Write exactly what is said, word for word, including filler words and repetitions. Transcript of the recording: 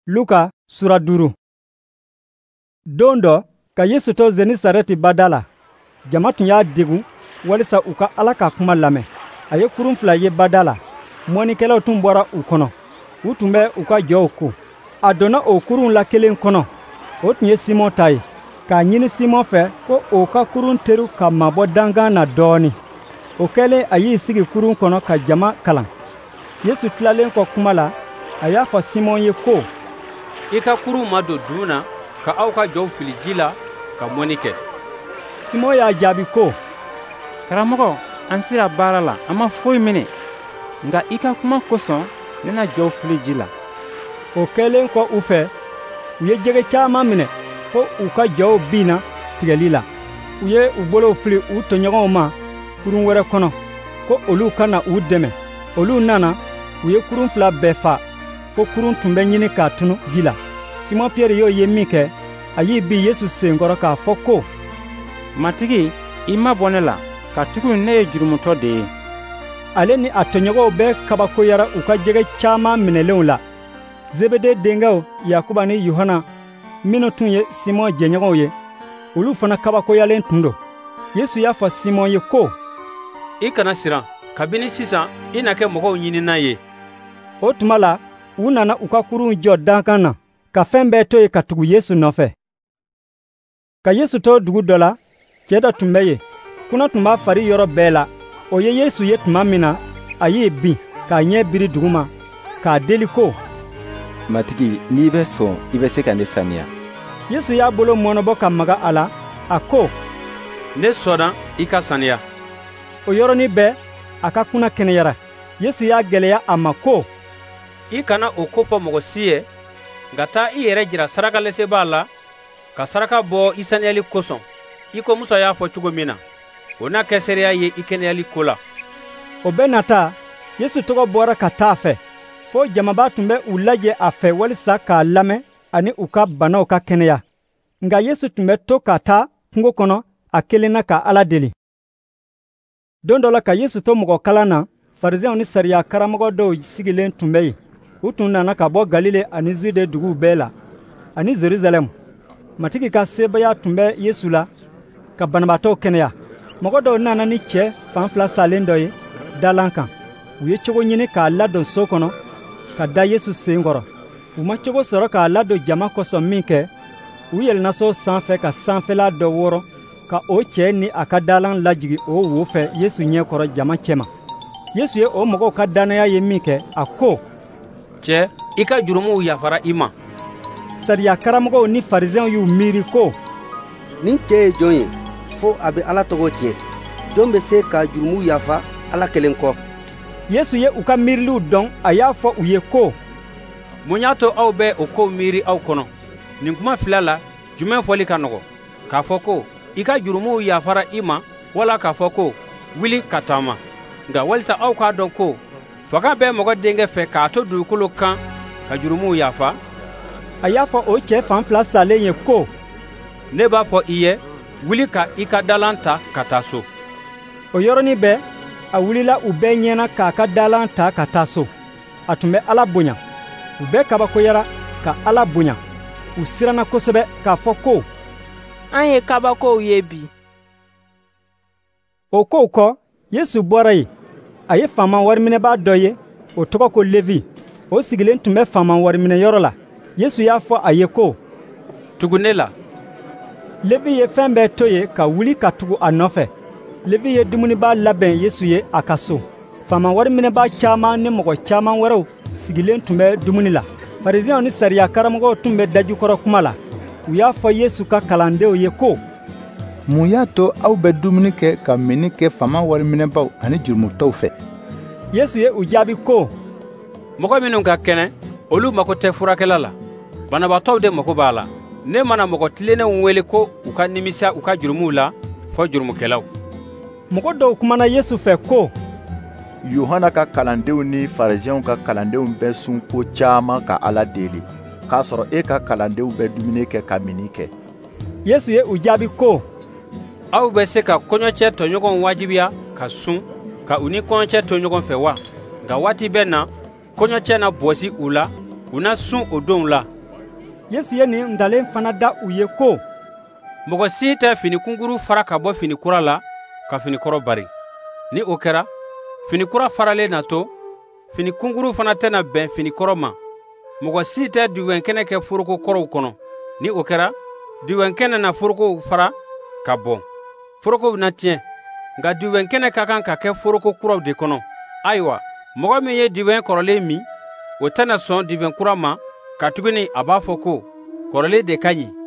Luka sura duru. Don dɔ ka Yesu to Genisareti bada la, jama tun y'a degun walisa u ka Ala ka kuma lamɛn. A ye kurun fila ye bada la, mɔnikɛlaw tun bɔra u kɔnɔ, u tun bɛ u ka jɔw ko. A donna o kurun la kelen kɔnɔ, o tun ye Simɔn ta ye, k'a ɲini Simɔn fɛ ko o ka kurun teru ka mabɔ dangan na dɔɔni. O kɛlen a y'i sigi kurun kɔnɔ ka jama kalan. Yesu tilalen kɔ kuma la, a y'a fɔ Simɔn ye ko, i ka kurun ma don dun na ka aw ka jɔw fili ji la ka mɔni kɛ. Simɔn y'a jaabi ko, karamɔgɔ, an sera baara la, an ma foyi minɛ, nka i ka kuma kosɔn ne na jɔw fili ji la. O kɛlen kɔ u fɛ, u ye jɛgɛ caaman minɛ fo u ka jɔw binna tigɛli la. U ye u bolow fili u tɔɲɔgɔnw ma kurun wɛrɛ kɔnɔ ko olu ka na u dɛmɛ. Olu nana, u ye kurun fila bɛɛ fa fo kurun tun bɛ ɲini k'a tunu ji la. Simɔn Piyɛri y'o ye min kɛ, a y'i bin Yesu senkɔrɔ k'a fɔ ko, matigi, i ma bɔ ne la, ka tugu ne ye jurumutɔ de ye. Ale ni a tɔɲɔgɔnw bɛɛ kabakoyara u ka jɛgɛ caaman minɛlenw la. Zebede denkɛw Yakuba ni Yohana minnu tun ye Simɔn jɛɲɔgɔnw ye, olu fana kabakoyalen tun don. Yesu y'a fɔ Simɔn ye ko, i kana siran, kabini sisan i na kɛ mɔgɔw ɲinina ye. O tuma la, u nana u ka kurun jɔ dankan na, ka fɛn bɛɛ to ye ka tugu Yesu nɔfɛ. Ka Yesu to dugu dɔ la, cɛ dɔ tun bɛ yen, kunna tun b'a fari yɔrɔ bɛɛ la. O ye Yesu ye tuma min na, a y'i bin k'a ɲɛ biri duguma, k'a deli ko, matigi, n'i bɛ sɔn i bɛ se ka ne saniya. Yesu y'a bolo mɔnɔbɔ ka maga a la, a ko, ne sɔnna i ka saniya. O yɔrɔnin bɛɛ a ka kunna kɛnɛyara. Yesu y'a gwɛlɛya a ma ko, i kana o ko fɔ mɔgɔ si ye, nka taa i yɛrɛ jira sarakalesebaa la ka saraka bɔ i saniyali kosɔn, i ko Musa y'a fɔ cogo min na. O n'a kɛ seereya ye i kɛnɛyali ko la. O bɛɛ nata, Yesu tɔgɔ bɔra ka taa a fɛ, fo jamaba tun bɛ u lajɛ a fɛ walisa k'a lamɛn ani u ka banaw ka kɛnɛya. Nka Yesu tun bɛ to ka taa kungo kɔnɔ a kelen na ka Ala deli. Don dɔ la ka Yesu to mɔgɔ kalan na, Farizɛnw ni sariya karamɔgɔ dɔw sigilen tun bɛ yen. U tun nana ka bɔ Galile ani Zude duguw bɛɛ la, ani Jerusalɛmu. Matigi ka sebaaya tun bɛ Yesu la ka banabaatɔw kɛnɛya. Mɔgɔ dɔw nana ni cɛ fan fila salen dɔ ye dalan kan. U ye cogo ɲini k'a ladon so kɔnɔ ka da Yesu sen kɔrɔ. U ma cogo sɔrɔ k'a ladon jama kosɔn min kɛ, u yɛlɛnna so sanfɛ ka sanfɛla dɔ wɔrɔ ka o cɛ ni a ka dalan lajigi o wo fɛ Yesu ɲɛkɔrɔ jama cɛma. Yesu ye o mɔgɔw ka dannaya ye min kɛ, a ko, cɛ, i ka jurumuw yafara i ma. Sariya karamɔgɔw ni Farizɛnw y'u miiri ko, nin cɛ ye jɔn ye fo a bɛ Ala tɔgɔ tiɲɛ? Jɔn bɛ se ka jurumuw yafa Ala kelen kɔ? Yesu ye u ka miiriliw dɔn, a y'a fɔ u ye ko, mun y'a to aw bɛ o kow miiri aw kɔnɔ? Nin kuma fila la, jumɛn fɔli ka nɔgɔ? K'a fɔ ko, i ka jurumuw yafara i ma, wala k'a fɔ ko, wuli ka taama? Nka walisa aw k'a dɔn ko, faga bɛ mɔgɔ denkɛ fɛ k'a to dugukolo kan ka jurumuw yafa. A y'a fɔ o cɛ fan fila salen ye ko, ne b'a fɔ i ye, wuli ka i ka dalan ta ka taa so. O yɔrɔnin bɛɛ, a wulila u bɛɛ ɲɛna k'a ka dalan ta ka taa so. A tun bɛ Ala bonya. U bɛɛ kabakoyara ka Ala bonya. U siranna kosɛbɛ k'a fɔ ko, an ye kabakow ye bi. O kow kɔ, Yesu bɔra yen. A ye faama wariminɛbaa dɔ ye, o tɔgɔ ko Levi. O sigilen tun bɛ faama wariminɛyɔrɔ la. Yesu y'a fɔ a ye ko, tugu ne la. Levi ye fɛn bɛɛ to ye ka wuli ka tugu a nɔfɛ. Levi ye dumunibaa labɛn Yesu ye a ka so. Faama wariminɛbaa caaman ni mɔgɔ caaman wɛrɛw sigilen tun bɛ dumuni la. Farizɛnw ni sariya karamɔgɔw tun bɛ dajukɔrɔ kuma la. U y'a fɔ Yesu ka kalandenw ye ko, mun y'a to aw bɛ dumuni kɛ ka minni kɛ faama wariminɛbaw ani jurumutɔw fɛ? Yesu ye u jaabi ko, mɔgɔ minnu ka kɛnɛ, olu mako tɛ furakɛla la, banabaatɔw de mako b'a la. Ne mana mɔgɔ tilennenw wele ko u ka nimisa u ka jurumuw la fɔ jurumukɛlaw. Mɔgɔ dɔw kumana Yesu fɛ ko, Yohana ka kalandenw ni Farizɛnw ka kalandenw bɛ sun ko caaman ka Ala deli, k'a sɔrɔ e ka kalandenw bɛ dumuni kɛ ka minni kɛ. Yesu ye u jaabi ko, aw bɛ se ka kɔɲɔcɛ tɔɲɔgɔnw wajibiya ka sun ka u ni kɔɲɔcɛ to ɲɔgɔn fɛ wa? Nka waati bɛ na, kɔɲɔcɛ na bɔsi u la, u na sun o donw la. Yesu ye nin ntalen fana da u ye ko: mɔgɔ si tɛ fini kunkuru fara ka bɔ fini kura la ka fini kɔrɔ bari. Ni o kɛra, fini kura faralen na to, fini kunkuru fana tɛna bɛn fini kɔrɔ ma. Mɔgɔ si tɛ diwɛnkɛnɛ kɛ foroko kɔrɔw kɔnɔ. Ni o kɛra, diwɛnkɛnɛ na forokow fara ka bɔ, forokow na tiɲɛ. Nka diwɛnkɛnɛ ka kan ka kɛ foroko kuraw de kɔnɔ. Ayiwa, mɔgɔ min ye diwɛn kɔrɔlen min, o tɛna sɔn diwɛn kura ma, katuguni a b'a fɔ ko kɔrɔlen de ka ɲi.